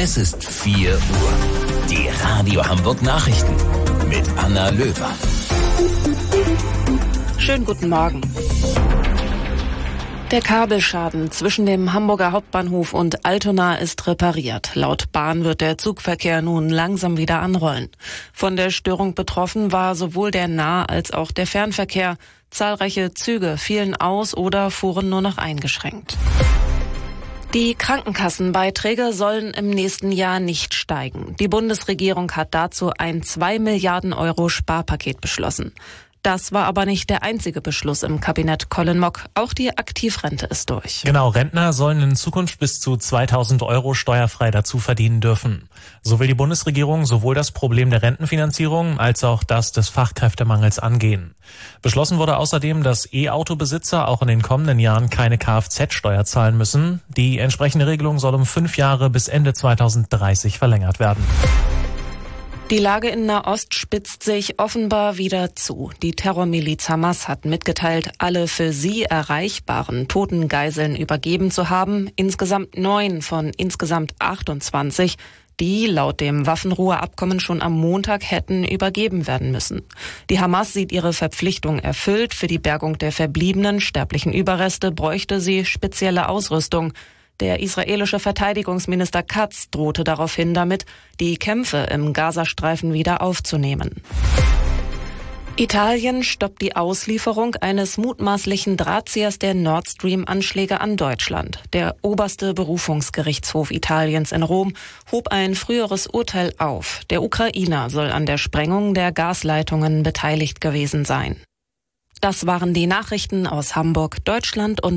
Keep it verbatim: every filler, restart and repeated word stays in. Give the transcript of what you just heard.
Es ist vier Uhr. Die Radio Hamburg Nachrichten mit Anna Löwer. Schönen guten Morgen. Der Kabelschaden zwischen dem Hamburger Hauptbahnhof und Altona ist repariert. Laut Bahn wird der Zugverkehr nun langsam wieder anrollen. Von der Störung betroffen war sowohl der Nah- als auch der Fernverkehr. Zahlreiche Züge fielen aus oder fuhren nur noch eingeschränkt. Die Krankenkassenbeiträge sollen im nächsten Jahr nicht steigen. Die Bundesregierung hat dazu ein zwei Milliarden Euro Sparpaket beschlossen. Das war aber nicht der einzige Beschluss im Kabinett Colin Mock. Auch die Aktivrente ist durch. Genau, Rentner sollen in Zukunft bis zu zweitausend Euro steuerfrei dazu verdienen dürfen. So will die Bundesregierung sowohl das Problem der Rentenfinanzierung als auch das des Fachkräftemangels angehen. Beschlossen wurde außerdem, dass E-Auto-Besitzer auch in den kommenden Jahren keine Kfz-Steuer zahlen müssen. Die entsprechende Regelung soll um fünf Jahre bis Ende zweitausenddreißig verlängert werden. Die Lage in Nahost spitzt sich offenbar wieder zu. Die Terrormiliz Hamas hat mitgeteilt, alle für sie erreichbaren toten Geiseln übergeben zu haben. Insgesamt neun von insgesamt achtundzwanzig, die laut dem Waffenruheabkommen schon am Montag hätten übergeben werden müssen. Die Hamas sieht ihre Verpflichtung erfüllt. Für die Bergung der verbliebenen sterblichen Überreste bräuchte sie spezielle Ausrüstung. Der israelische Verteidigungsminister Katz drohte daraufhin damit, die Kämpfe im Gazastreifen wieder aufzunehmen. Italien stoppt die Auslieferung eines mutmaßlichen Drahtziehers der Nord Stream-Anschläge an Deutschland. Der oberste Berufungsgerichtshof Italiens in Rom hob ein früheres Urteil auf. Der Ukrainer soll an der Sprengung der Gasleitungen beteiligt gewesen sein. Das waren die Nachrichten aus Hamburg, Deutschland und